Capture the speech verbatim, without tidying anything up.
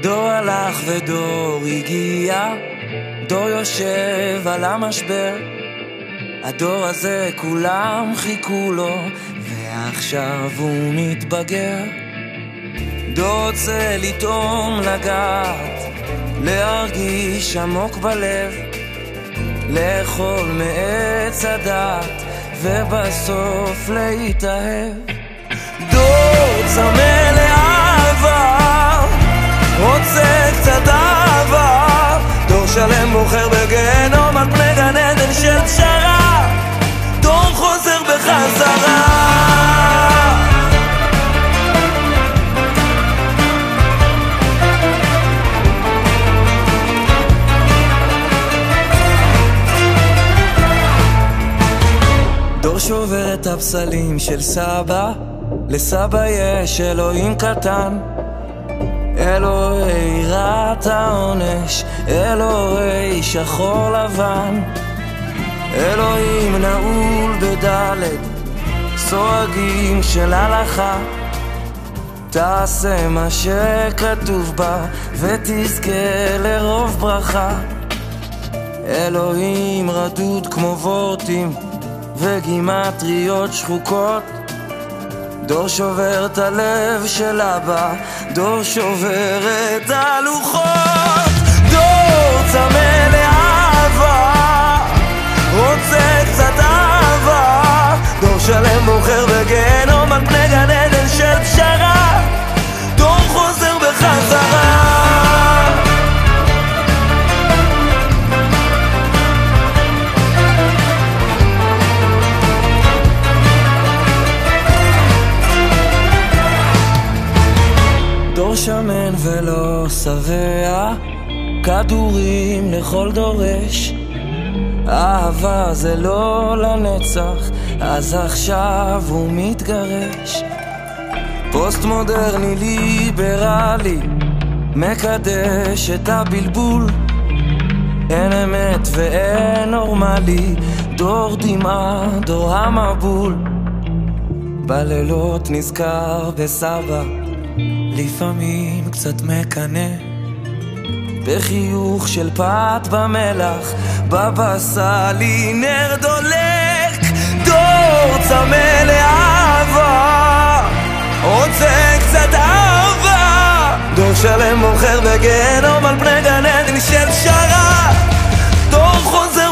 דור הלך ודור הגיע, דור יושב על המשבר. הדור הזה כולם חיכו לו, ועכשיו הוא מתבגר. דור רוצה לטעום, לגעת, להרגיש עמוק בלב, לאכול מעץ הדת ובסוף להתאהב. דור צמא לאהבה, רוצה קצת אהבה. דור שלם בוחר בגיהנום על פני גן עדן של פשרה. דור חוזר בחזרה. דור שובר את הפסלים של סבא, לסבא יש אלוהים קטן. אלוהי רעת העונש, אלוהי שחור לבן. אלוהים נעול בדלת, סורגים של הלכה. תעשה מה שכתוב בה ותזכה לרוב ברכה. אלוהים רדוד כמו וורטים וגימטריות שחוקות. דור שובר את הלב של אבא, דור שובר את הלוחות. דור צמא לאהבה, רוצה קצת אהבה. דור שלם בוחר בגיהנום על פני גן עדן של פשרה. דור חוזר בחזרה. דור שמן ולא שבע, כדורים לכל דורש. אהבה זה לא לנצח, אז עכשיו הוא מתגרש. פוסט מודרני ליברלי מקדש את הבלבול. אין אמת ואין נורמלי, דור דמעה, דור המבול. בלילות נזכר בסבא, לפעמים קצת מקנה, בחיוך של פת במלח, בבסלי נר דולק. דור צמא לאהבה, רוצה קצת אהבה. דור שלם בוחר בגיהנום על פני גן עדן של פשרה. דור חוזר